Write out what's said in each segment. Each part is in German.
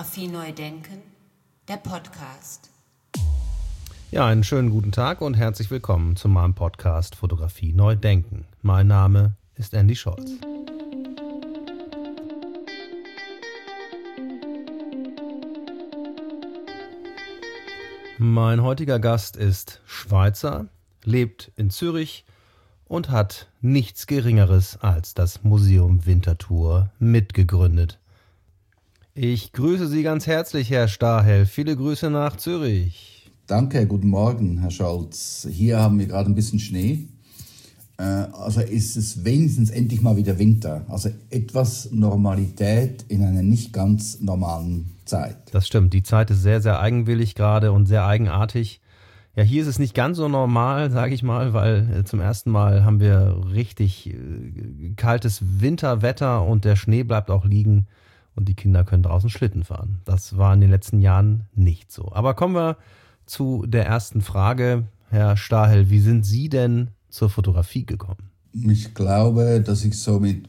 Fotografie neu denken, der Podcast. Ja, einen schönen guten Tag und herzlich willkommen zu meinem Podcast Fotografie neu denken. Mein Name ist Andy Scholz. Mein heutiger Gast ist Schweizer, lebt in Zürich und hat nichts Geringeres als das Museum Winterthur mitgegründet. Ich grüße Sie ganz herzlich, Herr Stahel. Viele Grüße nach Zürich. Danke, guten Morgen, Herr Scholz. Hier haben wir gerade ein bisschen Schnee. Also ist es wenigstens endlich mal wieder Winter. Also etwas Normalität in einer nicht ganz normalen Zeit. Das stimmt, die Zeit ist sehr, sehr eigenwillig gerade und sehr eigenartig. Ja, hier ist es nicht ganz so normal, sage ich mal, weil zum ersten Mal haben wir richtig kaltes Winterwetter und der Schnee bleibt auch liegen und die Kinder können draußen Schlitten fahren. Das war in den letzten Jahren nicht so. Aber kommen wir zu der ersten Frage. Herr Stahel, wie sind Sie denn zur Fotografie gekommen? Ich glaube, dass ich so mit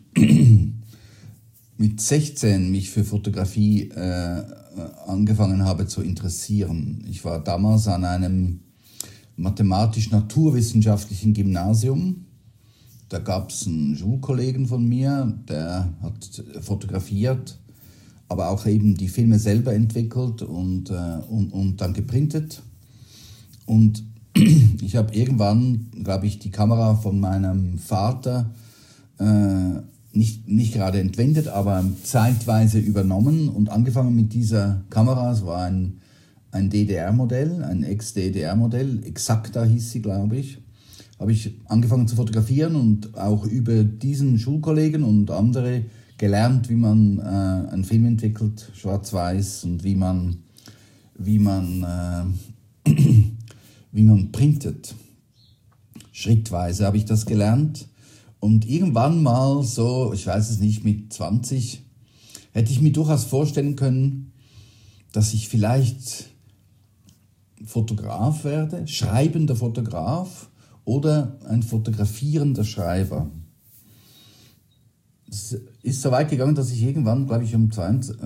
16 mich für Fotografie angefangen habe zu interessieren. Ich war damals an einem mathematisch-naturwissenschaftlichen Gymnasium. Da gab es einen Schulkollegen von mir, der hat fotografiert, aber auch eben die Filme selber entwickelt und dann geprintet. Und ich habe irgendwann, glaube ich, die Kamera von meinem Vater nicht gerade entwendet, aber zeitweise übernommen und angefangen mit dieser Kamera. Es war ein DDR-Modell, ein Ex-DDR-Modell, Exacta hieß sie, glaube ich. Habe ich angefangen zu fotografieren und auch über diesen Schulkollegen und andere gelernt, wie man einen Film entwickelt, schwarz-weiß, und wie man printet. Schrittweise habe ich das gelernt. Und irgendwann mal so, ich weiß es nicht, mit 20, hätte ich mir durchaus vorstellen können, dass ich vielleicht Fotograf werde, schreibender Fotograf oder ein fotografierender Schreiber. Es ist so weit gegangen, dass ich irgendwann, glaube ich, mit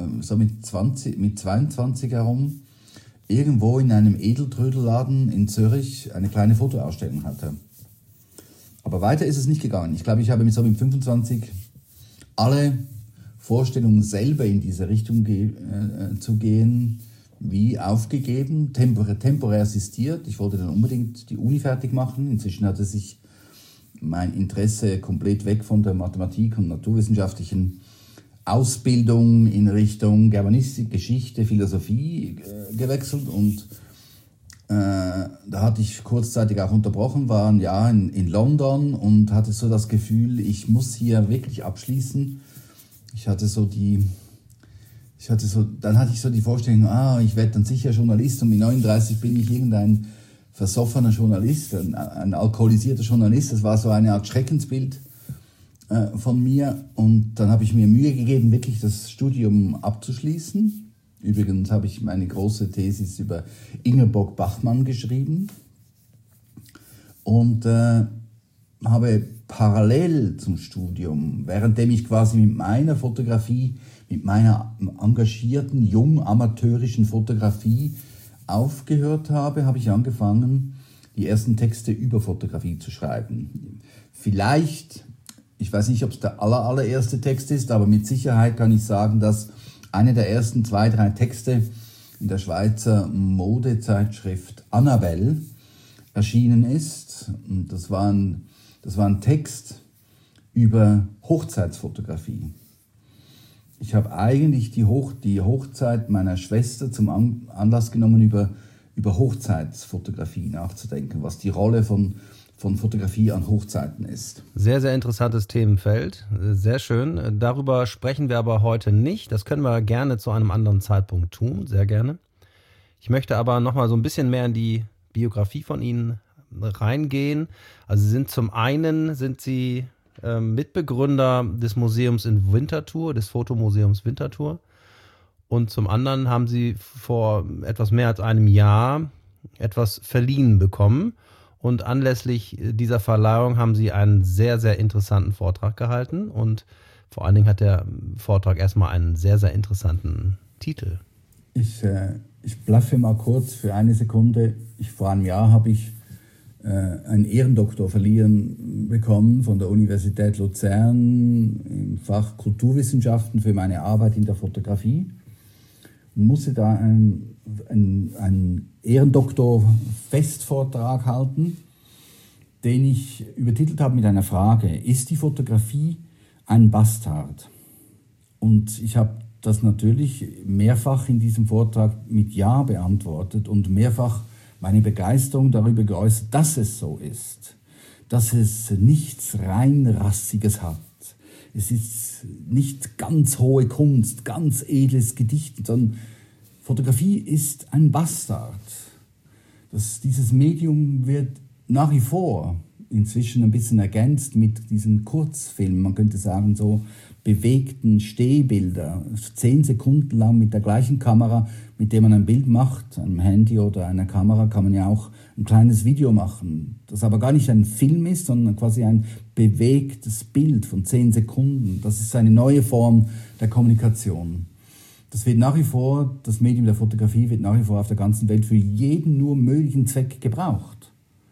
22 herum, irgendwo in einem Edeltrödelladen in Zürich eine kleine Fotoausstellung hatte. Aber weiter ist es nicht gegangen. Ich glaube, ich habe mit 25 alle Vorstellungen, selber in diese Richtung zu gehen, wie aufgegeben, temporär assistiert. Ich wollte dann unbedingt die Uni fertig machen. Inzwischen hatte sich mein Interesse komplett weg von der Mathematik und naturwissenschaftlichen Ausbildung in Richtung Germanistik, Geschichte, Philosophie gewechselt. Und da hatte ich kurzzeitig auch unterbrochen, war ein Jahr in London und hatte so das Gefühl, ich muss hier wirklich abschließen. Dann hatte ich so die Vorstellung, ich werde dann sicher Journalist, und mit 39 bin ich irgendein versoffener Journalist, ein alkoholisierter Journalist. Das war so eine Art Schreckensbild von mir, und dann habe ich mir Mühe gegeben, wirklich das Studium abzuschließen. Übrigens habe ich meine große Thesis über Ingeborg Bachmann geschrieben und habe parallel zum Studium, währenddem ich quasi mit meiner Fotografie, mit meiner engagierten, jung amateurischen Fotografie aufgehört habe, habe ich angefangen, die ersten Texte über Fotografie zu schreiben. Vielleicht, ich weiß nicht, ob es der allererste Text ist, aber mit Sicherheit kann ich sagen, dass eine der ersten 2-3 Texte in der Schweizer Modezeitschrift Annabelle erschienen ist. Und das war ein Text über Hochzeitsfotografie. Ich habe eigentlich die Hochzeit meiner Schwester zum Anlass genommen, über Hochzeitsfotografie nachzudenken, was die Rolle von Fotografie an Hochzeiten ist. Sehr, sehr interessantes Themenfeld. Sehr schön. Darüber sprechen wir aber heute nicht. Das können wir gerne zu einem anderen Zeitpunkt tun. Sehr gerne. Ich möchte aber nochmal so ein bisschen mehr in die Biografie von Ihnen reingehen. Also zum einen sind Sie Mitbegründer des Museums in Winterthur, des Fotomuseums Winterthur. Und zum anderen haben Sie vor etwas mehr als einem Jahr etwas verliehen bekommen. Und anlässlich dieser Verleihung haben Sie einen sehr, sehr interessanten Vortrag gehalten. Und vor allen Dingen hat der Vortrag erstmal einen sehr, sehr interessanten Titel. Ich blaffe mal kurz für eine Sekunde. Vor einem Jahr habe ich einen Ehrendoktor verliehen bekommen von der Universität Luzern im Fach Kulturwissenschaften für meine Arbeit in der Fotografie und musste da einen Ehrendoktor-Festvortrag halten, den ich übertitelt habe mit einer Frage: Ist die Fotografie ein Bastard? Und ich habe das natürlich mehrfach in diesem Vortrag mit Ja beantwortet und mehrfach meine Begeisterung darüber geäußert, dass es so ist, dass es nichts reinrassiges hat. Es ist nicht ganz hohe Kunst, ganz edles Gedicht, sondern Fotografie ist ein Bastard. Dieses Medium wird nach wie vor inzwischen ein bisschen ergänzt mit diesen Kurzfilmen, man könnte sagen so bewegten Stehbilder, 10 Sekunden lang mit der gleichen Kamera, mit der man ein Bild macht, einem Handy oder einer Kamera, kann man ja auch ein kleines Video machen, das aber gar nicht ein Film ist, sondern quasi ein bewegtes Bild von 10 Sekunden. Das ist eine neue Form der Kommunikation. Das Medium der Fotografie wird nach wie vor auf der ganzen Welt für jeden nur möglichen Zweck gebraucht.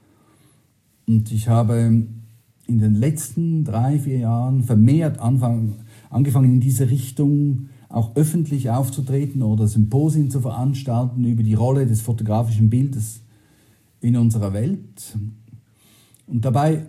Und ich habe in den letzten 3-4 Jahren vermehrt angefangen in diese Richtung auch öffentlich aufzutreten oder Symposien zu veranstalten über die Rolle des fotografischen Bildes in unserer Welt. Und dabei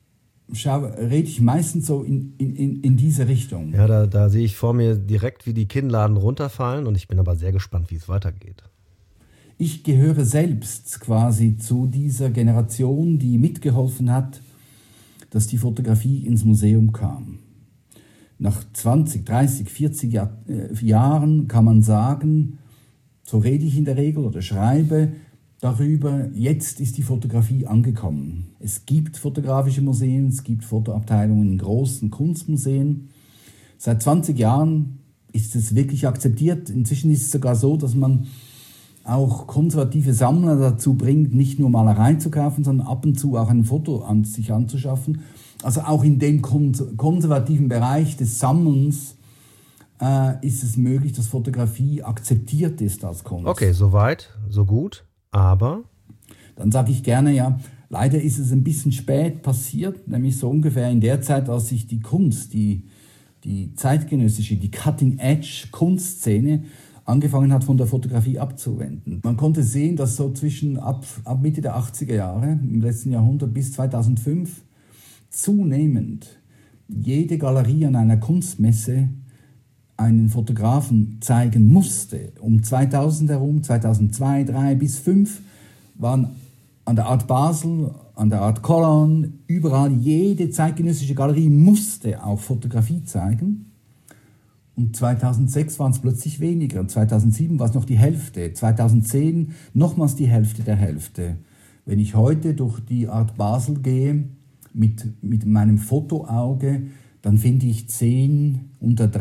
rede ich meistens so in diese Richtung. Ja, da sehe ich vor mir direkt, wie die Kinnladen runterfallen, und ich bin aber sehr gespannt, wie es weitergeht. Ich gehöre selbst quasi zu dieser Generation, die mitgeholfen hat, dass die Fotografie ins Museum kam. Nach 20, 30, 40 Jahren kann man sagen, so rede ich in der Regel oder schreibe darüber, jetzt ist die Fotografie angekommen. Es gibt fotografische Museen, es gibt Fotoabteilungen in großen Kunstmuseen. Seit 20 Jahren ist es wirklich akzeptiert. Inzwischen ist es sogar so, dass man auch konservative Sammler dazu bringt, nicht nur Malerei zu kaufen, sondern ab und zu auch ein Foto sich anzuschaffen. Also auch in dem konservativen Bereich des Sammelns ist es möglich, dass Fotografie akzeptiert ist als Kunst. Okay, soweit, so gut, aber? Dann sage ich gerne, ja, leider ist es ein bisschen spät passiert, nämlich so ungefähr in der Zeit, als sich die Kunst, die zeitgenössische, die Cutting-Edge-Kunstszene angefangen hat, von der Fotografie abzuwenden. Man konnte sehen, dass so ab Mitte der 80er Jahre, im letzten Jahrhundert bis 2005, zunehmend jede Galerie an einer Kunstmesse einen Fotografen zeigen musste. Um 2000 herum, 2002, 2003 bis 2005 waren an der Art Basel, an der Art Cologne, überall jede zeitgenössische Galerie musste auch Fotografie zeigen. Und 2006 waren es plötzlich weniger. 2007 war es noch die Hälfte. 2010 nochmals die Hälfte der Hälfte. Wenn ich heute durch die Art Basel gehe, mit meinem Fotoauge, dann finde ich 10 unter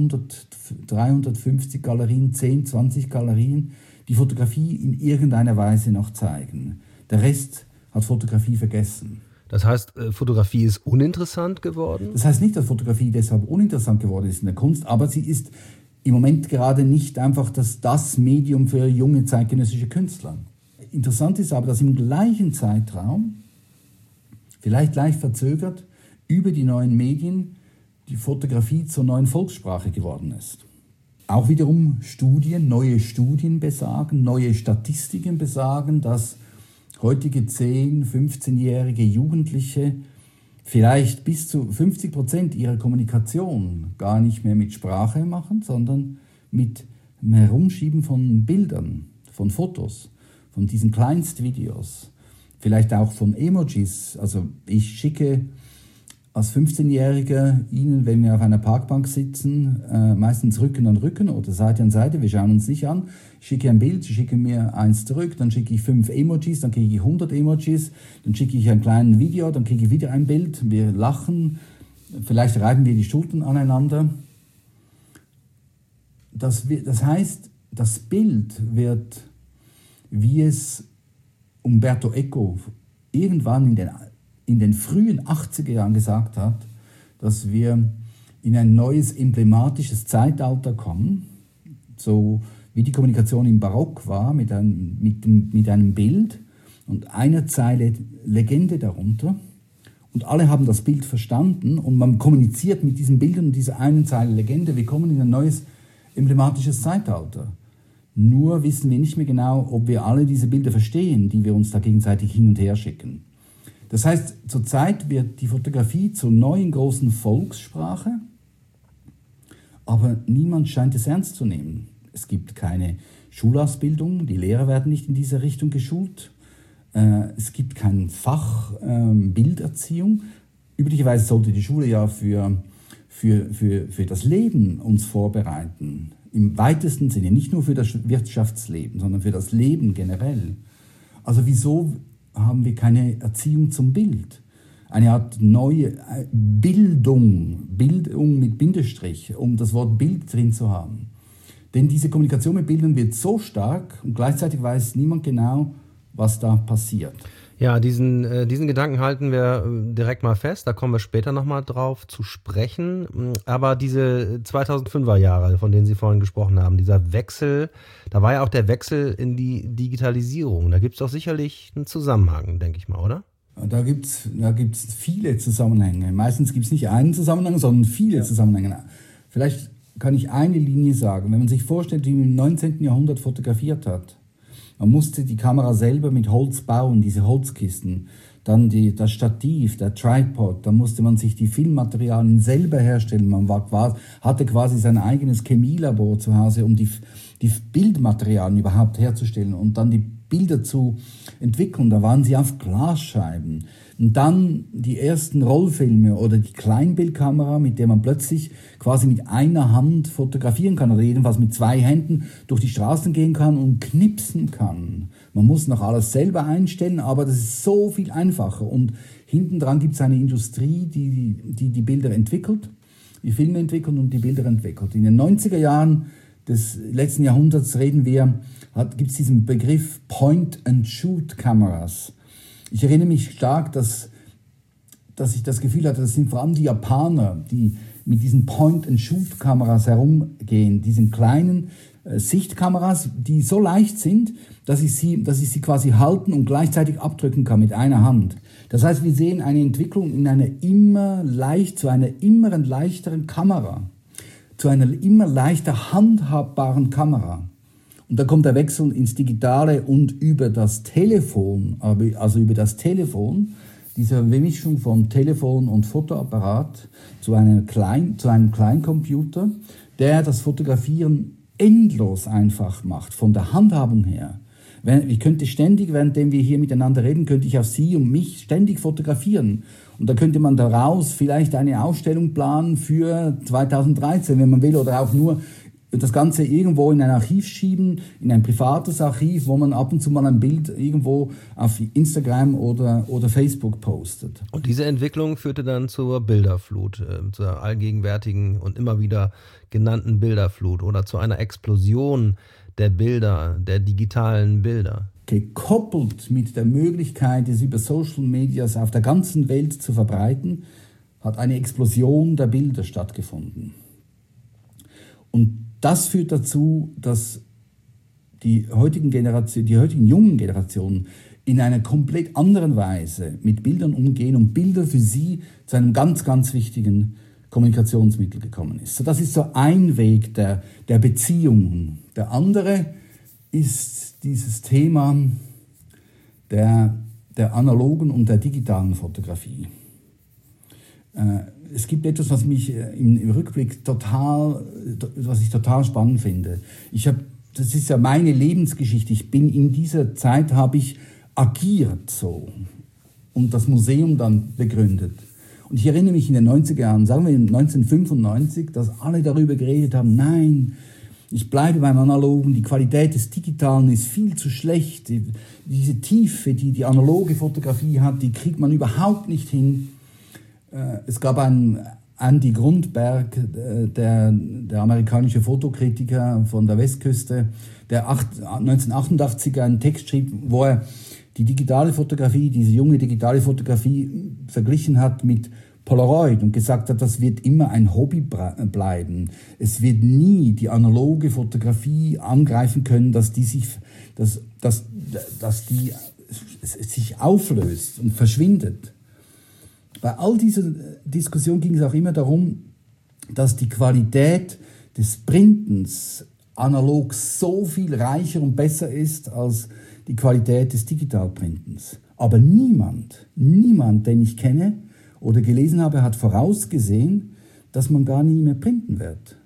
350 Galerien, 10, 20 Galerien, die Fotografie in irgendeiner Weise noch zeigen. Der Rest hat Fotografie vergessen. Das heißt, Fotografie ist uninteressant geworden? Das heißt nicht, dass Fotografie deshalb uninteressant geworden ist in der Kunst, aber sie ist im Moment gerade nicht einfach das Medium für junge zeitgenössische Künstler. Interessant ist aber, dass im gleichen Zeitraum, vielleicht leicht verzögert, über die neuen Medien die Fotografie zur neuen Volkssprache geworden ist. Auch wiederum neue Studien besagen, neue Statistiken besagen, dass heutige 10-, 15-jährige Jugendliche vielleicht bis zu 50% ihrer Kommunikation gar nicht mehr mit Sprache machen, sondern mit dem Herumschieben von Bildern, von Fotos, von diesen Kleinstvideos, vielleicht auch von Emojis. Also ich schicke als 15-Jähriger Ihnen, wenn wir auf einer Parkbank sitzen, meistens Rücken an Rücken oder Seite an Seite, wir schauen uns nicht an, ich schicke ein Bild, Sie schicken mir eins zurück, dann schicke ich 5 Emojis, dann kriege ich 100 Emojis, dann schicke ich ein kleines Video, dann kriege ich wieder ein Bild, wir lachen, vielleicht reiben wir die Schultern aneinander. Das heißt, das Bild wird, wie es Umberto Eco irgendwann in den frühen 80er Jahren gesagt hat, dass wir in ein neues emblematisches Zeitalter kommen, so wie die Kommunikation im Barock war, mit einem Bild und einer Zeile Legende darunter. Und alle haben das Bild verstanden und man kommuniziert mit diesen Bildern und dieser einen Zeile Legende. Wir kommen in ein neues emblematisches Zeitalter. Nur wissen wir nicht mehr genau, ob wir alle diese Bilder verstehen, die wir uns da gegenseitig hin und her schicken. Das heißt, zurzeit wird die Fotografie zur neuen großen Volkssprache, aber niemand scheint es ernst zu nehmen. Es gibt keine Schulausbildung, die Lehrer werden nicht in diese Richtung geschult. Es gibt kein Fach Bilderziehung. Üblicherweise sollte die Schule ja für das Leben uns vorbereiten. Im weitesten Sinne, nicht nur für das Wirtschaftsleben, sondern für das Leben generell. Also wieso haben wir keine Erziehung zum Bild? Eine Art neue Bildung mit Bindestrich, um das Wort Bild drin zu haben. Denn diese Kommunikation mit Bildern wird so stark und gleichzeitig weiß niemand genau, was da passiert. Ja, diesen Gedanken halten wir direkt mal fest, da kommen wir später nochmal drauf zu sprechen. Aber diese 2005er Jahre, von denen Sie vorhin gesprochen haben, dieser Wechsel, da war ja auch der Wechsel in die Digitalisierung. Da gibt es doch sicherlich einen Zusammenhang, denke ich mal, oder? Da gibt's viele Zusammenhänge. Meistens gibt es nicht einen Zusammenhang, sondern viele Zusammenhänge. Vielleicht kann ich eine Linie sagen. Wenn man sich vorstellt, wie man im 19. Jahrhundert fotografiert hat, man musste die Kamera selber mit Holz bauen, diese Holzkisten. Dann das Stativ, der Tripod, da musste man sich die Filmmaterialien selber herstellen. Man hatte quasi sein eigenes Chemielabor zu Hause, um die Bildmaterialien überhaupt herzustellen und dann die Bilder zu entwickeln. Da waren sie auf Glasscheiben. Und dann die ersten Rollfilme oder die Kleinbildkamera, mit der man plötzlich quasi mit einer Hand fotografieren kann oder jedenfalls mit 2 Händen durch die Straßen gehen kann und knipsen kann. Man muss noch alles selber einstellen, aber das ist so viel einfacher. Und hinten dran gibt es eine Industrie, die Bilder entwickelt, die Filme entwickelt und die Bilder entwickelt. In den 90er Jahren des letzten Jahrhunderts gibt es diesen Begriff Point-and-Shoot-Kameras. Ich erinnere mich stark, dass ich das Gefühl hatte, das sind vor allem die Japaner, die mit diesen Point-and-Shoot-Kameras herumgehen, diesen kleinen Sichtkameras, die so leicht sind, dass ich sie quasi halten und gleichzeitig abdrücken kann mit einer Hand. Das heißt, wir sehen eine Entwicklung zu einer immer leichteren Kamera, zu einer immer leichter handhabbaren Kamera. Und da kommt der Wechsel ins Digitale und über das Telefon, diese Mischung von Telefon und Fotoapparat zu einem Kleincomputer, der das Fotografieren endlos einfach macht, von der Handhabung her. Ich könnte ständig, währenddem wir hier miteinander reden, könnte ich auf Sie und mich ständig fotografieren. Und da könnte man daraus vielleicht eine Ausstellung planen für 2013, wenn man will, oder auch nur das Ganze irgendwo in ein Archiv schieben, in ein privates Archiv, wo man ab und zu mal ein Bild irgendwo auf Instagram oder Facebook postet. Und diese Entwicklung führte dann zur Bilderflut, zur allgegenwärtigen und immer wieder genannten Bilderflut oder zu einer Explosion der Bilder, der digitalen Bilder. Gekoppelt mit der Möglichkeit, es über Social Medias auf der ganzen Welt zu verbreiten, hat eine Explosion der Bilder stattgefunden. Und das führt dazu, dass die heutigen jungen Generationen in einer komplett anderen Weise mit Bildern umgehen und Bilder für sie zu einem ganz, ganz wichtigen Kommunikationsmittel gekommen ist. So, das ist so ein Weg der Beziehungen. Der andere ist dieses Thema der analogen und der digitalen Fotografie. Es gibt etwas, was mich im Rückblick was ich total spannend finde. Das ist ja meine Lebensgeschichte. In dieser Zeit habe ich agiert so und das Museum dann begründet. Und ich erinnere mich in den 90er Jahren, sagen wir 1995, dass alle darüber geredet haben, nein, ich bleibe beim Analogen, die Qualität des Digitalen ist viel zu schlecht. Diese Tiefe, die die analoge Fotografie hat, die kriegt man überhaupt nicht hin. Es gab einen Andy Grundberg, der amerikanische Fotokritiker von der Westküste, der 1988 einen Text schrieb, wo er die digitale Fotografie, diese junge digitale Fotografie verglichen hat mit Polaroid und gesagt hat, das wird immer ein Hobby bleiben. Es wird nie die analoge Fotografie angreifen können, dass die sich auflöst und verschwindet. Bei all dieser Diskussion ging es auch immer darum, dass die Qualität des Printens analog so viel reicher und besser ist als die Qualität des Digitalprintens. Aber niemand, den ich kenne oder gelesen habe, hat vorausgesehen, dass man gar nie mehr printen wird.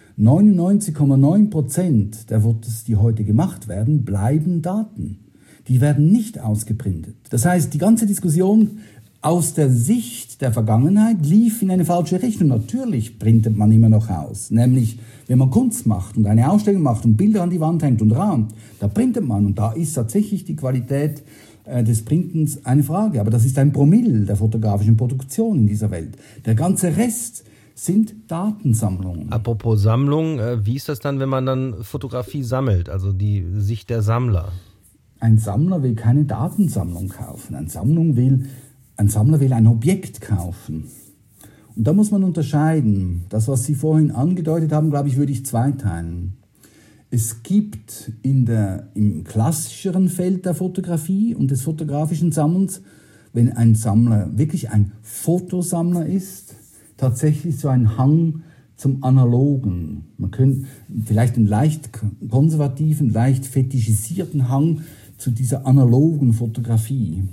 99,9% der Fotos, die heute gemacht werden, bleiben Daten. Die werden nicht ausgeprintet. Das heißt, die ganze Diskussion aus der Sicht der Vergangenheit lief in eine falsche Richtung. Natürlich printet man immer noch aus. Nämlich, wenn man Kunst macht und eine Ausstellung macht und Bilder an die Wand hängt und rahmt, da printet man. Und da ist tatsächlich die Qualität des Printens eine Frage. Aber das ist ein Promille der fotografischen Produktion in dieser Welt. Der ganze Rest sind Datensammlungen. Apropos Sammlung, wie ist das dann, wenn man dann Fotografie sammelt? Also die Sicht der Sammler. Ein Sammler will keine Datensammlung kaufen. Ein Sammler will ein Objekt kaufen. Und da muss man unterscheiden. Das, was Sie vorhin angedeutet haben, glaube ich, würde ich zweiteilen. Es gibt im klassischeren Feld der Fotografie und des fotografischen Sammelns, wenn ein Sammler wirklich ein Fotosammler ist, tatsächlich so ein Hang zum Analogen. Man könnte vielleicht einen leicht konservativen, leicht fetischisierten Hang zu dieser analogen Fotografie.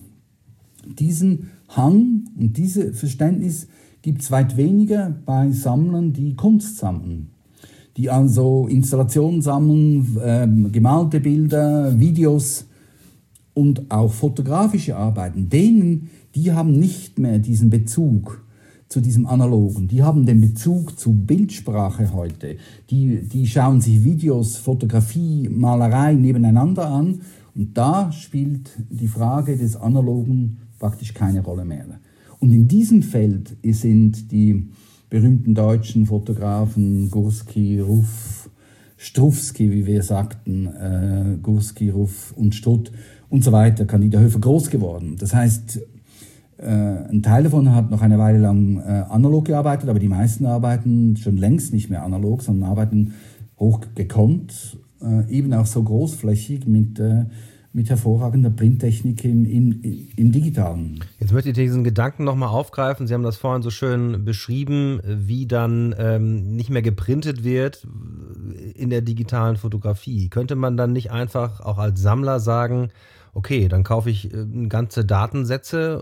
Diesen Hang und dieses Verständnis gibt es weit weniger bei Sammlern, die Kunst sammeln, die also Installationen sammeln, gemalte Bilder, Videos und auch fotografische Arbeiten. Die haben nicht mehr diesen Bezug zu diesem Analogen. Die haben den Bezug zu Bildsprache heute. Die schauen sich Videos, Fotografie, Malerei nebeneinander an. Und da spielt die Frage des Analogen praktisch keine Rolle mehr. Und in diesem Feld sind die berühmten deutschen Fotografen Gursky, Ruff, Strufsky, wie wir sagten, Gursky, Ruff und Strutt und so weiter, Candida Höfer groß geworden. Das heißt, ein Teil davon hat noch eine Weile lang analog gearbeitet, aber die meisten arbeiten schon längst nicht mehr analog, sondern arbeiten hochgekonnt, eben auch so großflächig mit hervorragender Printtechnik im Digitalen. Jetzt möchte ich diesen Gedanken nochmal aufgreifen. Sie haben das vorhin so schön beschrieben, wie dann nicht mehr geprintet wird in der digitalen Fotografie. Könnte man dann nicht einfach auch als Sammler sagen, okay, dann kaufe ich ganze Datensätze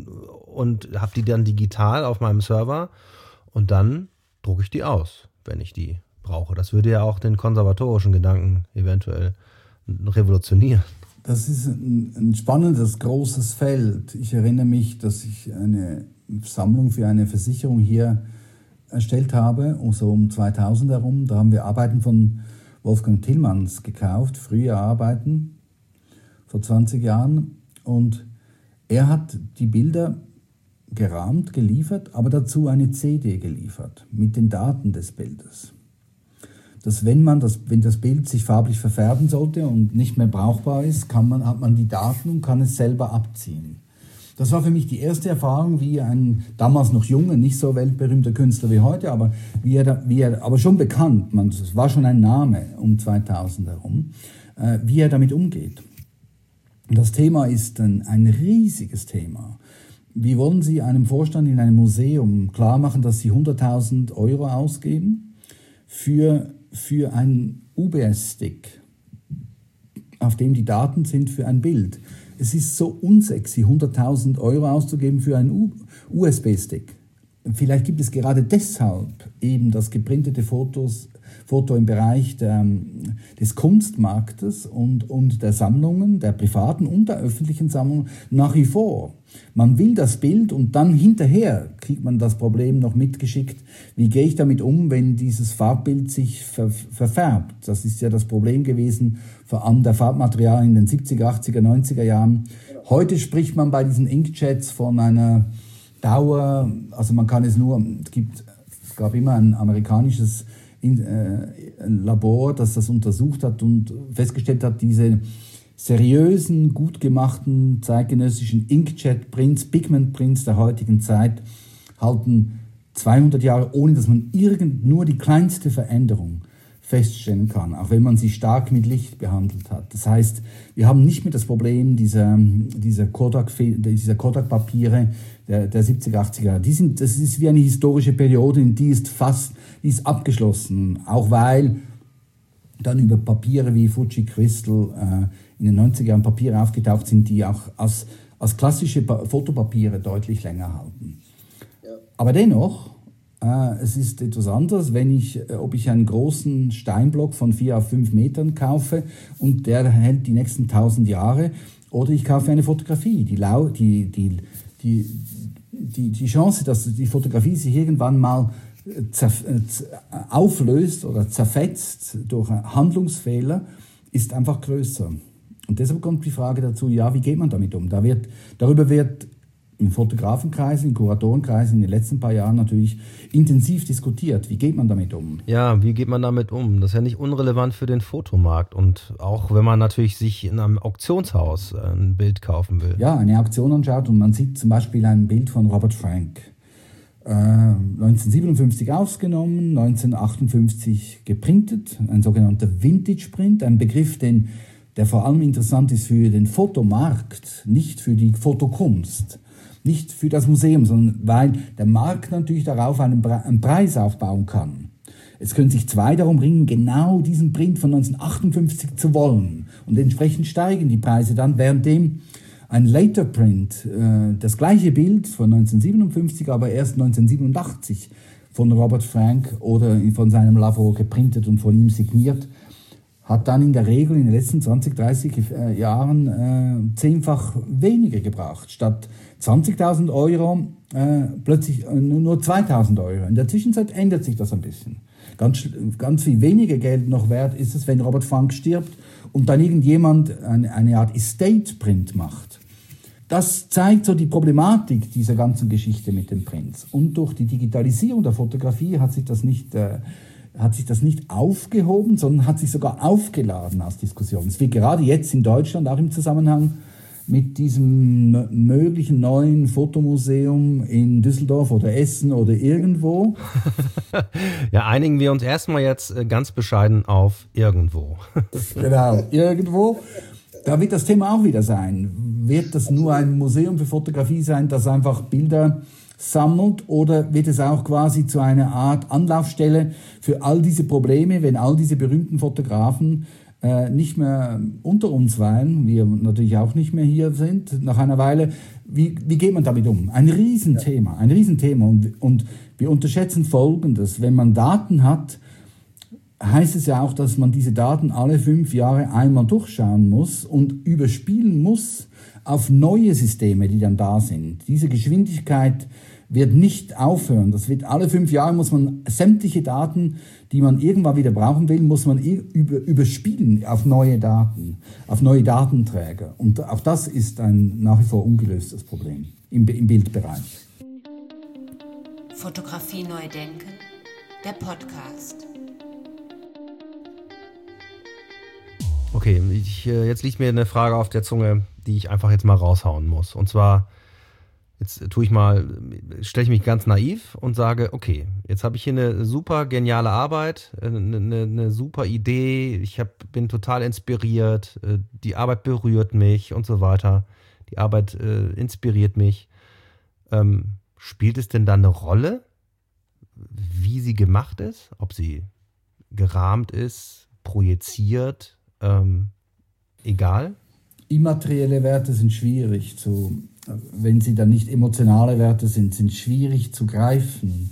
und habe die dann digital auf meinem Server und dann drucke ich die aus, wenn ich die brauche. Das würde ja auch den konservatorischen Gedanken eventuell revolutionieren. Das ist ein spannendes, großes Feld. Ich erinnere mich, dass ich eine Sammlung für eine Versicherung hier erstellt habe, so um 2000 herum. Da haben wir Arbeiten von Wolfgang Tillmanns gekauft, frühe Arbeiten, vor 20 Jahren. Und er hat die Bilder gerahmt, geliefert, aber dazu eine CD geliefert mit den Daten des Bildes. Dass wenn das Bild sich farblich verfärben sollte und nicht mehr brauchbar ist, hat man die Daten und kann es selber abziehen. Das war für mich die erste Erfahrung, wie ein damals noch junger, nicht so weltberühmter Künstler wie heute, aber aber schon bekannt, es war schon ein Name um 2000 herum, wie er damit umgeht. Das Thema ist ein riesiges Thema. Wie wollen Sie einem Vorstand in einem Museum klar machen, dass Sie 100.000 € ausgeben für einen UBS-Stick, auf dem die Daten sind für ein Bild? Es ist so unsexy, 100.000 € auszugeben für einen USB-Stick. Vielleicht gibt es gerade deshalb eben das geprintete Foto im Bereich des Kunstmarktes und der Sammlungen, der privaten und der öffentlichen Sammlungen nach wie vor. Man will das Bild und dann hinterher kriegt man das Problem noch mitgeschickt. Wie gehe ich damit um, wenn dieses Farbbild sich verfärbt? Das ist ja das Problem gewesen, vor allem der Farbmaterialien in den 70er, 80er, 90er Jahren. Heute spricht man bei diesen Inkjets von einer Dauer, also man kann es gab immer ein amerikanisches Labor, das das untersucht hat und festgestellt hat, diese seriösen, gut gemachten zeitgenössischen Inkjet-Prints, Pigment-Prints der heutigen Zeit halten 200 Jahre, ohne dass man nur die kleinste Veränderung feststellen kann, auch wenn man sie stark mit Licht behandelt hat. Das heißt, wir haben nicht mehr das Problem dieser Kodak-Papiere der 70er, 80er Jahre. Das ist wie eine historische Periode, die ist abgeschlossen, auch weil dann über Papiere wie Fuji Crystal in den 90er Jahren Papiere aufgetaucht sind, die auch als klassische Fotopapiere deutlich länger halten. Ja. Aber dennoch, es ist etwas anderes, ob ich einen großen Steinblock von 4 auf 5 Metern kaufe und der hält die nächsten 1000 Jahre, oder ich kaufe eine Fotografie. Die Chance, dass die Fotografie sich irgendwann mal auflöst oder zerfetzt durch Handlungsfehler, ist einfach größer. Und deshalb kommt die Frage dazu, ja, wie geht man damit um? Darüber wird in Fotografenkreisen, in Kuratorenkreisen in den letzten paar Jahren natürlich intensiv diskutiert. Wie geht man damit um? Ja, wie geht man damit um? Das ist ja nicht unrelevant für den Fotomarkt. Und auch wenn man natürlich sich in einem Auktionshaus ein Bild kaufen will. Ja, eine Auktion anschaut und man sieht zum Beispiel ein Bild von Robert Frank. 1957 ausgenommen, 1958 geprintet, ein sogenannter Vintage-Print, ein Begriff, der vor allem interessant ist für den Fotomarkt, nicht für die Fotokunst. Nicht für das Museum, sondern weil der Markt natürlich darauf einen Preis aufbauen kann. Es können sich zwei darum ringen, genau diesen Print von 1958 zu wollen. Und entsprechend steigen die Preise dann, währenddem ein Later Print, das gleiche Bild von 1957, aber erst 1987 von Robert Frank oder von seinem Labor geprintet und von ihm signiert, hat dann in der Regel in den letzten 20, 30 Jahren 10-fach weniger gebracht. Statt 20.000 Euro plötzlich nur 2.000 Euro. In der Zwischenzeit ändert sich das ein bisschen. Ganz viel weniger Geld noch wert ist es, wenn Robert Frank stirbt und dann irgendjemand eine Art Estate-Print macht. Das zeigt so die Problematik dieser ganzen Geschichte mit den Prints. Und durch die Digitalisierung der Fotografie hat sich das nicht aufgehoben, sondern hat sich sogar aufgeladen als Diskussion. Es wird gerade jetzt in Deutschland, auch im Zusammenhang mit diesem möglichen neuen Fotomuseum in Düsseldorf oder Essen oder irgendwo. Ja, einigen wir uns erstmal jetzt ganz bescheiden auf irgendwo. Genau, irgendwo. Da wird das Thema auch wieder sein. Wird das nur ein Museum für Fotografie sein, das einfach Bilder sammelt, oder wird es auch quasi zu einer Art Anlaufstelle für all diese Probleme, wenn all diese berühmten Fotografen nicht mehr unter uns weilen, wir natürlich auch nicht mehr hier sind, nach einer Weile, wie geht man damit um? Ein Riesenthema. Und wir unterschätzen Folgendes: Wenn man Daten hat, heißt es ja auch, dass man diese Daten alle 5 Jahre einmal durchschauen muss und überspielen muss auf neue Systeme, die dann da sind. Diese Geschwindigkeit wird nicht aufhören. Das wird alle 5 Jahre, muss man sämtliche Daten, die man irgendwann wieder brauchen will, muss man überspielen auf neue Daten, auf neue Datenträger. Und auch das ist ein nach wie vor ungelöstes Problem im Bildbereich. Fotografie neu denken, der Podcast. Okay, jetzt liegt mir eine Frage auf der Zunge, die ich einfach jetzt mal raushauen muss. Und zwar, stelle ich mich ganz naiv und sage, okay, jetzt habe ich hier eine super geniale Arbeit, eine super Idee, bin total inspiriert, die Arbeit berührt mich und so weiter. Die Arbeit inspiriert mich. Spielt es denn dann eine Rolle, wie sie gemacht ist? Ob sie gerahmt ist, projiziert, egal? Immaterielle Werte sind schwierig wenn sie dann nicht emotionale Werte sind schwierig zu greifen.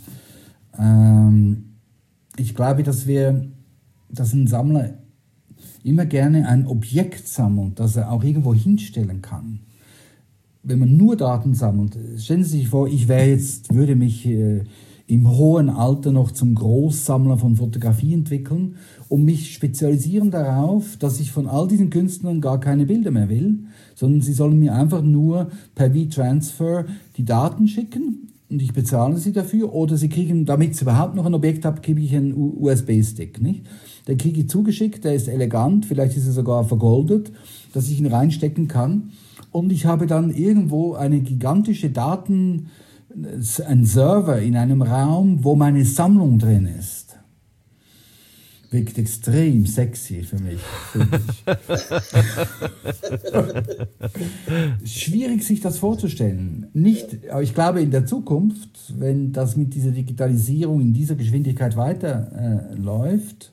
Ich glaube, dass ein Sammler immer gerne ein Objekt sammelt, das er auch irgendwo hinstellen kann. Wenn man nur Daten sammelt, stellen Sie sich vor, würde mich im hohen Alter noch zum Großsammler von Fotografie entwickeln und mich spezialisieren darauf, dass ich von all diesen Künstlern gar keine Bilder mehr will, sondern sie sollen mir einfach nur per V-Transfer die Daten schicken und ich bezahle sie dafür, oder sie kriegen, damit ich überhaupt noch ein Objekt habe, kriege ich einen USB-Stick, nicht? Den kriege ich zugeschickt, der ist elegant, vielleicht ist er sogar vergoldet, dass ich ihn reinstecken kann, und ich habe dann irgendwo eine gigantische ein Server in einem Raum, wo meine Sammlung drin ist. Wirkt extrem sexy für mich, finde ich. Schwierig, sich das vorzustellen. Aber ich glaube, in der Zukunft, wenn das mit dieser Digitalisierung in dieser Geschwindigkeit weiterläuft,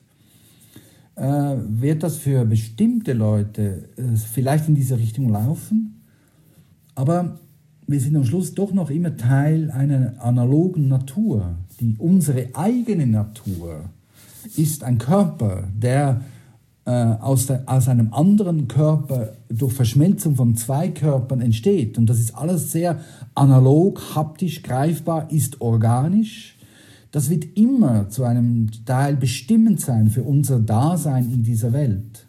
wird das für bestimmte Leute vielleicht in diese Richtung laufen. Aber wir sind am Schluss doch noch immer Teil einer analogen Natur. Unsere eigene Natur ist ein Körper, der aus einem anderen Körper durch Verschmelzung von zwei Körpern entsteht. Und das ist alles sehr analog, haptisch, greifbar, ist organisch. Das wird immer zu einem Teil bestimmend sein für unser Dasein in dieser Welt.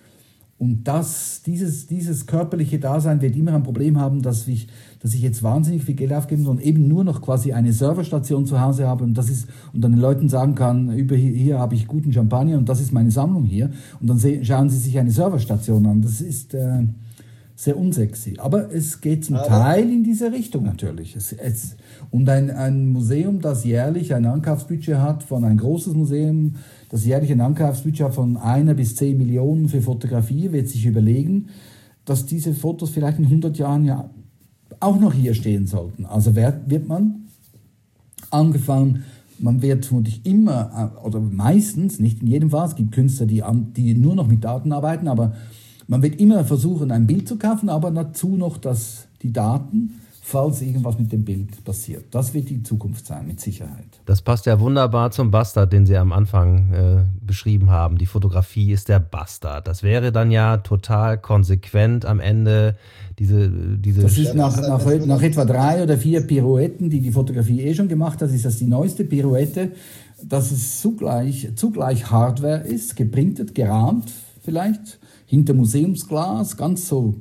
Und dieses körperliche Dasein wird immer ein Problem haben, dass ich jetzt wahnsinnig viel Geld aufgeben soll und eben nur noch quasi eine Serverstation zu Hause habe und dann den Leuten sagen kann, hier habe ich guten Champagner und das ist meine Sammlung hier. Und dann schauen sie sich eine Serverstation an. Das ist sehr unsexy. Aber es geht zum Teil in diese Richtung natürlich. Und ein Museum, das jährlich ein Ankaufsbudget hat, ein großes Museum, das jährlich ein Ankaufsbudget hat von 1 bis 10 Millionen für Fotografie, wird sich überlegen, dass diese Fotos vielleicht in 100 Jahren ja auch noch hier stehen sollten. Also wird man angefangen, man wird vermutlich immer, oder meistens, nicht in jedem Fall, es gibt Künstler, die nur noch mit Daten arbeiten, aber man wird immer versuchen, ein Bild zu kaufen, aber dazu noch die Daten, falls irgendwas mit dem Bild passiert. Das wird die Zukunft sein, mit Sicherheit. Das passt ja wunderbar zum Bastard, den Sie am Anfang beschrieben haben. Die Fotografie ist der Bastard. Das wäre dann ja total konsequent am Ende diese. Das ist nach etwa 3 oder 4 Pirouetten, die Fotografie schon gemacht hat, ist das die neueste Pirouette, dass es zugleich Hardware ist, geprintet, gerahmt vielleicht, hinter Museumsglas, ganz so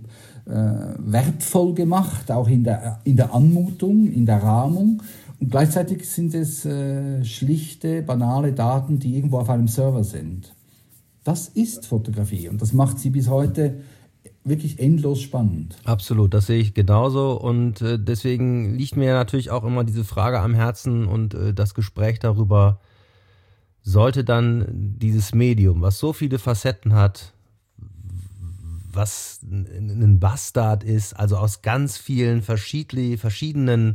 wertvoll gemacht, auch in der Anmutung, in der Rahmung. Und gleichzeitig sind es schlichte, banale Daten, die irgendwo auf einem Server sind. Das ist Fotografie und das macht sie bis heute wirklich endlos spannend. Absolut, das sehe ich genauso und deswegen liegt mir natürlich auch immer diese Frage am Herzen und das Gespräch darüber, sollte dann dieses Medium, was so viele Facetten hat, was ein Bastard ist, also aus ganz vielen verschiedenen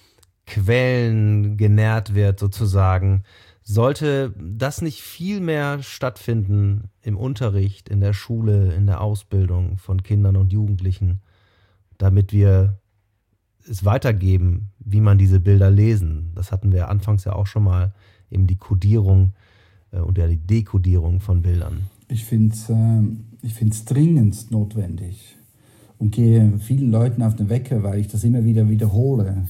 Quellen genährt wird sozusagen, sollte das nicht viel mehr stattfinden im Unterricht, in der Schule, in der Ausbildung von Kindern und Jugendlichen, damit wir es weitergeben, wie man diese Bilder lesen. Das hatten wir anfangs ja auch schon mal, eben die Kodierung und die Dekodierung von Bildern. Ich finde es dringend notwendig und gehe vielen Leuten auf den Wecker, weil ich das immer wieder wiederhole.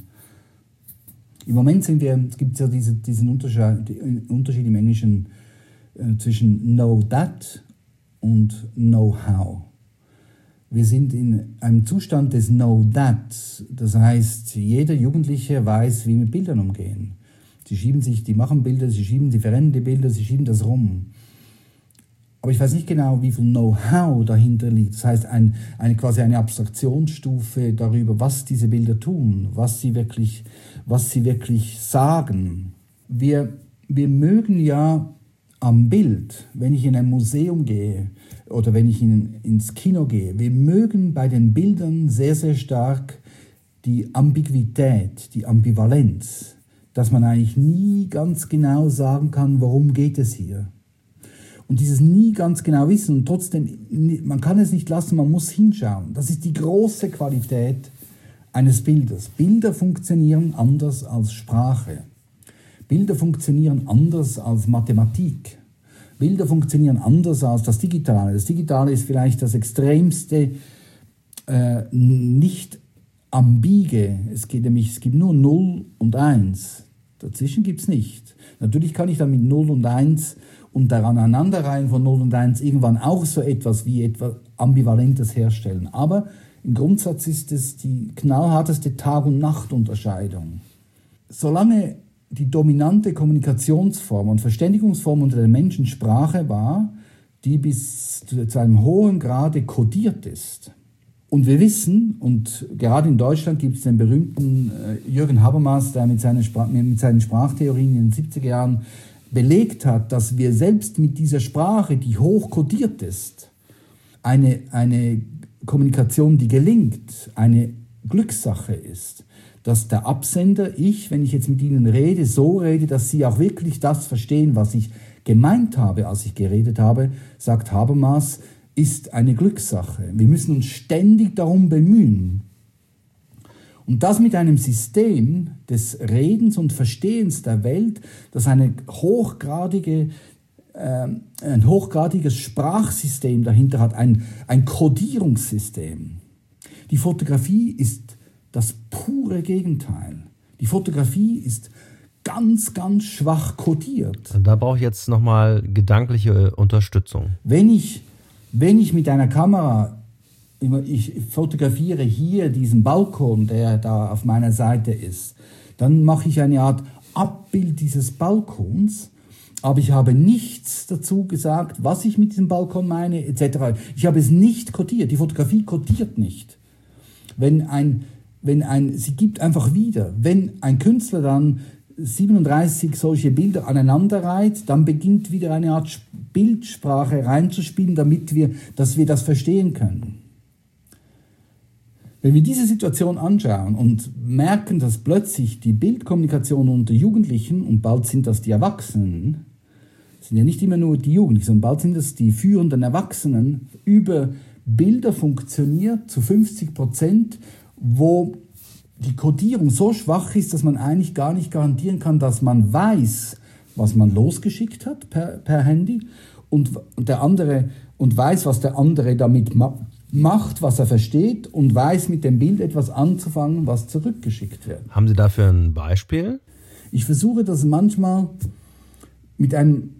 Im Moment gibt es ja diesen Unterschied im Englischen zwischen know that und know how. Wir sind in einem Zustand des know that, das heißt, jeder Jugendliche weiß, wie mit Bildern umgehen. Die machen Bilder, sie verrennen die Bilder, sie schieben das rum. Aber ich weiß nicht genau, wie viel Know-how dahinter liegt. Das heißt, quasi eine Abstraktionsstufe darüber, was diese Bilder tun, was sie wirklich sagen. Wir mögen ja am Bild, wenn ich in ein Museum gehe oder wenn ich ins Kino gehe, wir mögen bei den Bildern sehr, sehr stark die Ambiguität, die Ambivalenz, dass man eigentlich nie ganz genau sagen kann, worum geht es hier. Und dieses nie ganz genau wissen und trotzdem, man kann es nicht lassen, man muss hinschauen. Das ist die große Qualität eines Bildes. Bilder funktionieren anders als Sprache. Bilder funktionieren anders als Mathematik. Bilder funktionieren anders als das Digitale. Das Digitale ist vielleicht das extremste, nicht ambige. Es gibt nur 0 und 1. Dazwischen gibt es nicht. Natürlich kann ich dann mit 0 und 1 und der Aneinanderreihen von 0 und 1 irgendwann auch so etwas wie etwas Ambivalentes herstellen. Aber im Grundsatz ist es die knallharteste Tag- und Nachtunterscheidung. Solange die dominante Kommunikationsform und Verständigungsform unter den Menschen Sprache war, die bis zu einem hohen Grade kodiert ist, Und wir wissen, und gerade in Deutschland gibt es den berühmten Jürgen Habermas, der mit seinen Sprachtheorien in den 70er Jahren belegt hat, dass wir selbst mit dieser Sprache, die hoch kodiert ist, eine Kommunikation, die gelingt, eine Glückssache ist. Dass der Absender, wenn ich jetzt mit Ihnen rede, so rede, dass Sie auch wirklich das verstehen, was ich gemeint habe, als ich geredet habe, sagt Habermas, ist eine Glückssache. Wir müssen uns ständig darum bemühen. Und das mit einem System des Redens und Verstehens der Welt, das ein hochgradiges Sprachsystem dahinter hat, ein Kodierungssystem. Die Fotografie ist das pure Gegenteil. Die Fotografie ist ganz, ganz schwach kodiert. Da brauche ich jetzt nochmal gedankliche Unterstützung. Wenn ich mit einer Kamera, ich fotografiere hier diesen Balkon, der da auf meiner Seite ist, dann mache ich eine Art Abbild dieses Balkons, aber ich habe nichts dazu gesagt, was ich mit diesem Balkon meine, etc. Ich habe es nicht kodiert. Die Fotografie kodiert nicht. Sie gibt einfach wieder. Wenn ein Künstler dann 37 solche Bilder aneinanderreiht, dann beginnt wieder eine Art Bildsprache reinzuspielen, dass wir das verstehen können. Wenn wir diese Situation anschauen und merken, dass plötzlich die Bildkommunikation unter Jugendlichen, und bald sind das die Erwachsenen, sind ja nicht immer nur die Jugendlichen, sondern bald sind das die führenden Erwachsenen, über Bilder funktioniert zu 50%, wo die Kodierung so schwach ist, dass man eigentlich gar nicht garantieren kann, dass man weiß, was man losgeschickt hat per Handy und weiß, was der andere damit macht, was er versteht und weiß mit dem Bild etwas anzufangen, was zurückgeschickt wird. Haben Sie dafür ein Beispiel? Ich versuche das manchmal mit einem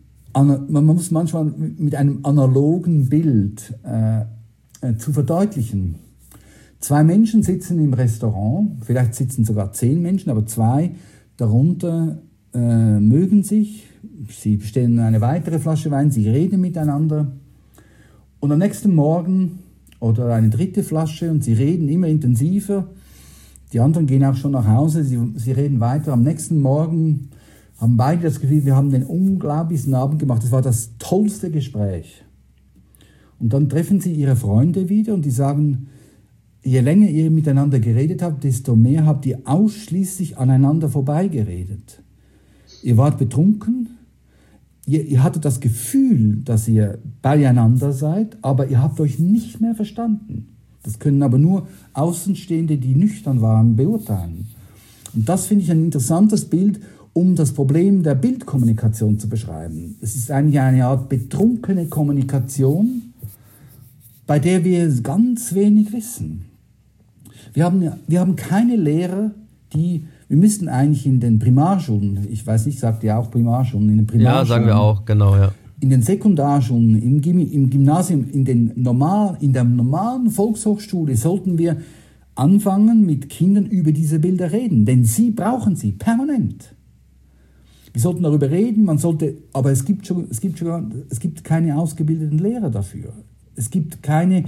analogen Bild zu verdeutlichen. 2 Menschen sitzen im Restaurant, vielleicht sitzen sogar 10 Menschen, aber 2 darunter mögen sich, sie bestellen eine weitere Flasche Wein, sie reden miteinander und am nächsten Morgen oder eine 3. Flasche und sie reden immer intensiver, die anderen gehen auch schon nach Hause, sie reden weiter, am nächsten Morgen haben beide das Gefühl, wir haben den unglaublichsten Abend gemacht, das war das tollste Gespräch. Und dann treffen sie ihre Freunde wieder und die sagen, je länger ihr miteinander geredet habt, desto mehr habt ihr ausschließlich aneinander vorbeigeredet. Ihr wart betrunken, ihr hattet das Gefühl, dass ihr beieinander seid, aber ihr habt euch nicht mehr verstanden. Das können aber nur Außenstehende, die nüchtern waren, beurteilen. Und das finde ich ein interessantes Bild, um das Problem der Bildkommunikation zu beschreiben. Es ist eigentlich eine Art betrunkene Kommunikation, bei der wir ganz wenig wissen. Wir haben keine Lehrer, wir müssten eigentlich in den Primarschulen, ich weiß nicht, sagt ihr auch Primarschulen, in den Primarschulen. Ja, sagen wir auch, genau, ja. In den Sekundarschulen, im Gymnasium, in der normalen Volkshochschule sollten wir anfangen, mit Kindern über diese Bilder reden, denn sie brauchen sie permanent. Wir sollten darüber reden, aber es gibt keine ausgebildeten Lehrer dafür. Es gibt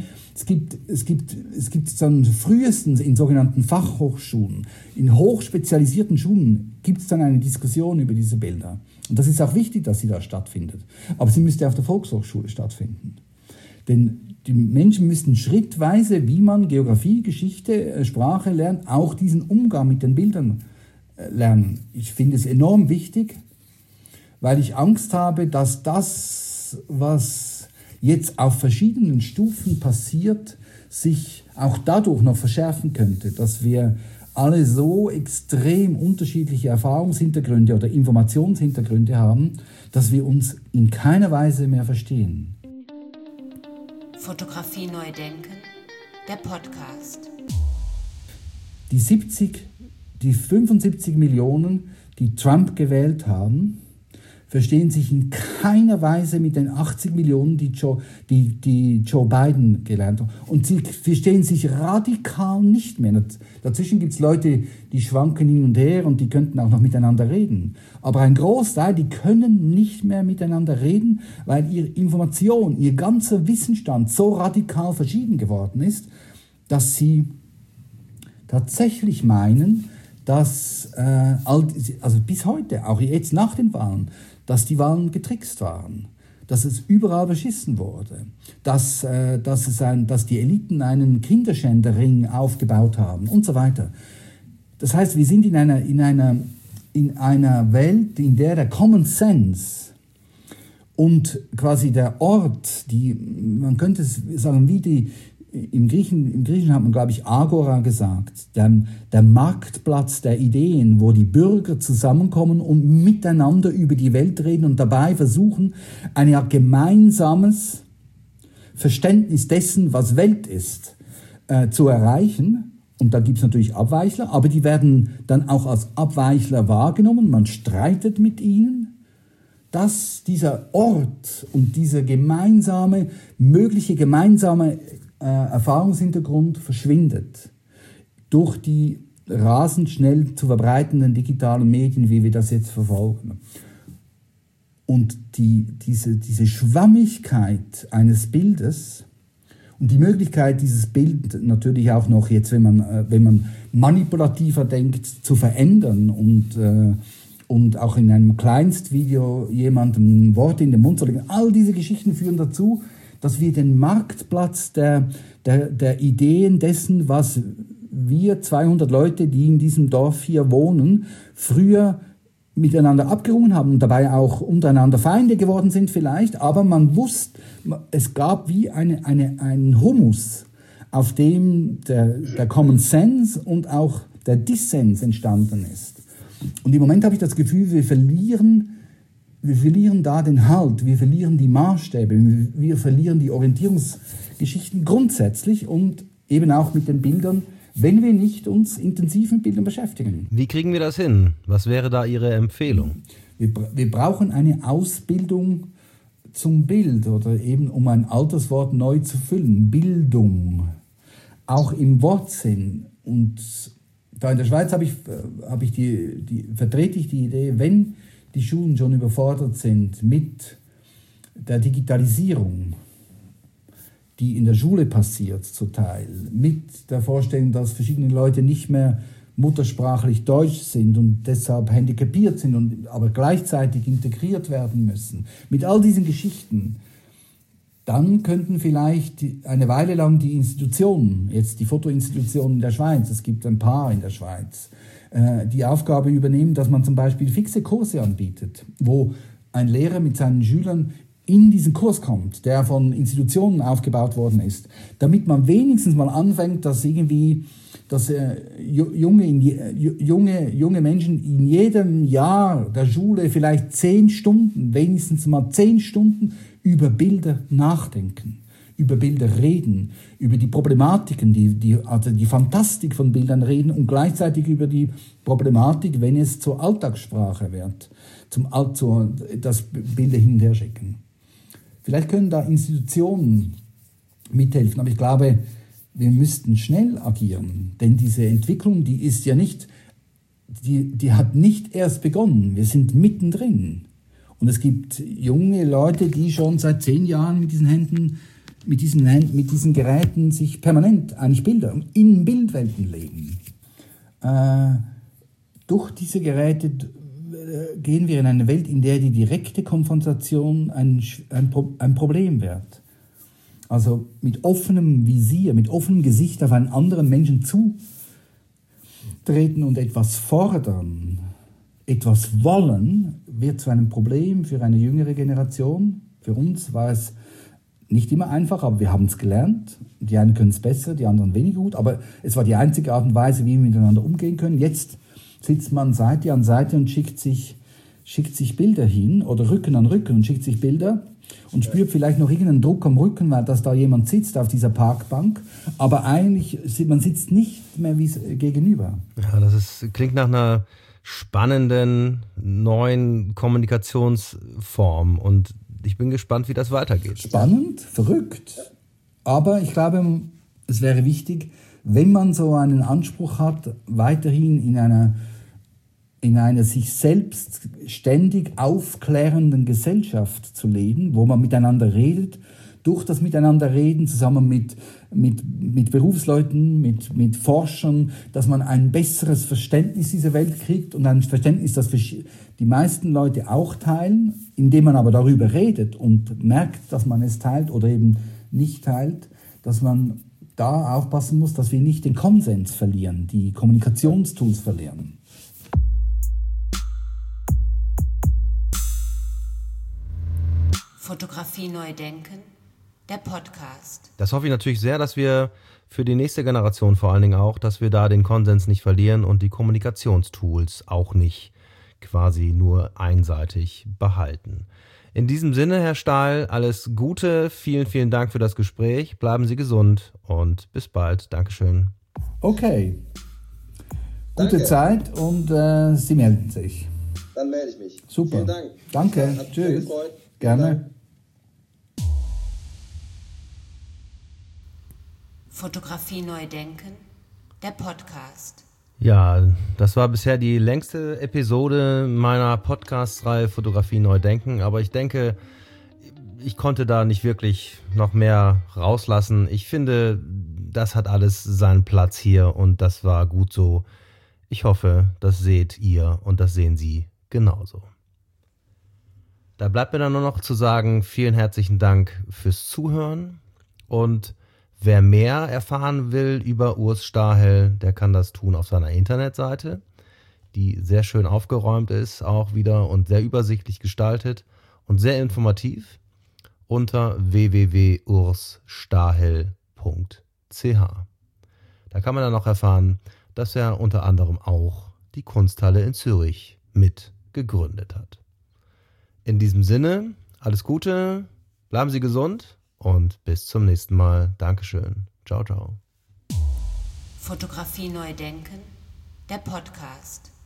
dann frühestens in sogenannten Fachhochschulen, in hochspezialisierten Schulen gibt es dann eine Diskussion über diese Bilder. Und das ist auch wichtig, dass sie da stattfindet. Aber sie müsste auf der Volkshochschule stattfinden. Denn die Menschen müssten schrittweise, wie man Geografie, Geschichte, Sprache lernt, auch diesen Umgang mit den Bildern lernen. Ich finde es enorm wichtig, weil ich Angst habe, dass das, was jetzt auf verschiedenen Stufen passiert, sich auch dadurch noch verschärfen könnte, dass wir alle so extrem unterschiedliche Erfahrungshintergründe oder Informationshintergründe haben, dass wir uns in keiner Weise mehr verstehen. Fotografie neu denken, der Podcast. Die 75 Millionen, die Trump gewählt haben, verstehen sich in keiner Weise mit den 80 Millionen, die Joe Biden gelernt haben. Und sie verstehen sich radikal nicht mehr. Dazwischen gibt es Leute, die schwanken hin und her und die könnten auch noch miteinander reden. Aber ein Großteil, die können nicht mehr miteinander reden, weil ihre Information, ihr ganzer Wissensstand so radikal verschieden geworden ist, dass sie tatsächlich meinen, dass, also bis heute, auch jetzt nach den Wahlen, dass die Wahlen getrickst waren, dass es überall beschissen wurde, dass die Eliten einen Kinderschänderring aufgebaut haben und so weiter. Das heißt, wir sind in einer Welt, in der der Common Sense und quasi der Ort, man könnte es sagen, wie im Griechischen hat man, glaube ich, Agora gesagt, der Marktplatz der Ideen, wo die Bürger zusammenkommen und miteinander über die Welt reden und dabei versuchen, ein gemeinsames Verständnis dessen, was Welt ist, zu erreichen. Und da gibt es natürlich Abweichler, aber die werden dann auch als Abweichler wahrgenommen, man streitet mit ihnen, dass dieser Ort und dieser mögliche gemeinsame Erfahrungshintergrund verschwindet durch die rasend schnell zu verbreitenden digitalen Medien, wie wir das jetzt verfolgen. Und diese Schwammigkeit eines Bildes und die Möglichkeit, dieses Bild natürlich auch noch jetzt, wenn man manipulativer denkt, zu verändern und auch in einem Kleinstvideo jemandem Worte in den Mund zu legen, all diese Geschichten führen dazu, dass wir den Marktplatz der Ideen dessen, was wir 200 Leute, die in diesem Dorf hier wohnen, früher miteinander abgerungen haben und dabei auch untereinander Feinde geworden sind vielleicht, aber man wusste, es gab wie einen Humus, auf dem der Common Sense und auch der Dissens entstanden ist. Und im Moment habe ich das Gefühl, wir verlieren da den Halt, wir verlieren die Maßstäbe, wir verlieren die Orientierungsgeschichten grundsätzlich und eben auch mit den Bildern, wenn wir nicht uns intensiv mit Bildern beschäftigen. Wie kriegen wir das hin? Was wäre da Ihre Empfehlung? Wir brauchen eine Ausbildung zum Bild oder eben, um ein altes Wort neu zu füllen, Bildung, auch im Wortsinn. Und da in der Schweiz vertrete ich die Idee, wenn die Schulen schon überfordert sind mit der Digitalisierung, die in der Schule passiert zum Teil, mit der Vorstellung, dass verschiedene Leute nicht mehr muttersprachlich Deutsch sind und deshalb handicapiert sind, aber gleichzeitig integriert werden müssen, mit all diesen Geschichten, dann könnten vielleicht eine Weile lang die Institutionen, jetzt die Fotoinstitutionen in der Schweiz, es gibt ein paar in der Schweiz, die Aufgabe übernehmen, dass man zum Beispiel fixe Kurse anbietet, wo ein Lehrer mit seinen Schülern in diesen Kurs kommt, der von Institutionen aufgebaut worden ist, damit man wenigstens mal anfängt, dass junge Menschen in jedem Jahr der Schule vielleicht 10 Stunden, wenigstens mal 10 Stunden über Bilder nachdenken, über Bilder reden, über die Problematiken, also die Fantastik von Bildern reden und gleichzeitig über die Problematik, wenn es zur Alltagssprache wird, das Bilder hin und her schicken. Vielleicht können da Institutionen mithelfen, aber ich glaube, wir müssten schnell agieren, denn diese Entwicklung, die ist ja nicht, die hat nicht erst begonnen, wir sind mittendrin. Und es gibt junge Leute, die schon seit 10 Jahren mit diesen Geräten sich permanent eigentlich Bilder in Bildwelten legen. Durch diese Geräte gehen wir in eine Welt, in der die direkte Konfrontation ein Problem wird. Also mit offenem Visier, mit offenem Gesicht auf einen anderen Menschen zutreten und etwas fordern, etwas wollen, wird zu einem Problem für eine jüngere Generation. Für uns war es nicht immer einfach, aber wir haben es gelernt. Die einen können es besser, die anderen weniger gut, aber es war die einzige Art und Weise, wie wir miteinander umgehen können. Jetzt sitzt man Seite an Seite und schickt sich Bilder hin oder Rücken an Rücken und schickt sich Bilder und spürt vielleicht noch irgendeinen Druck am Rücken, weil dass da jemand sitzt auf dieser Parkbank, aber eigentlich, man sitzt nicht mehr wie gegenüber. Ja, klingt nach einer spannenden neuen Kommunikationsform und ich bin gespannt, wie das weitergeht. Spannend, verrückt, aber ich glaube, es wäre wichtig, wenn man so einen Anspruch hat, weiterhin in einer sich selbst ständig aufklärenden Gesellschaft zu leben, wo man miteinander redet, durch das Miteinanderreden zusammen mit Berufsleuten, mit Forschern, dass man ein besseres Verständnis dieser Welt kriegt und ein Verständnis, das die meisten Leute auch teilen, indem man aber darüber redet und merkt, dass man es teilt oder eben nicht teilt, dass man da aufpassen muss, dass wir nicht den Konsens verlieren, die Kommunikationstools verlieren. Fotografie neu denken, der Podcast. Das hoffe ich natürlich sehr, dass wir für die nächste Generation vor allen Dingen auch, dass wir da den Konsens nicht verlieren und die Kommunikationstools auch nicht quasi nur einseitig behalten. In diesem Sinne, Herr Stahl, alles Gute, vielen, vielen Dank für das Gespräch, bleiben Sie gesund und bis bald. Dankeschön. Okay, gute Zeit und Sie melden sich. Dann melde ich mich. Super. Vielen Dank. Danke, Hat mich tschüss. sehr gefreut. Gerne. Fotografie neu denken, der Podcast. Ja, das war bisher die längste Episode meiner Podcast-Reihe Fotografie neu denken, aber ich denke, ich konnte da nicht wirklich noch mehr rauslassen. Ich finde, das hat alles seinen Platz hier und das war gut so. Ich hoffe, das seht ihr und das sehen Sie genauso. Da bleibt mir dann nur noch zu sagen, vielen herzlichen Dank fürs Zuhören und wer mehr erfahren will über Urs Stahel, der kann das tun auf seiner Internetseite, die sehr schön aufgeräumt ist auch wieder und sehr übersichtlich gestaltet und sehr informativ unter www.ursstahel.ch. Da kann man dann auch erfahren, dass er unter anderem auch die Kunsthalle in Zürich mit gegründet hat. In diesem Sinne, alles Gute, bleiben Sie gesund und bis zum nächsten Mal. Dankeschön. Ciao, ciao. Fotografie neu denken, der Podcast.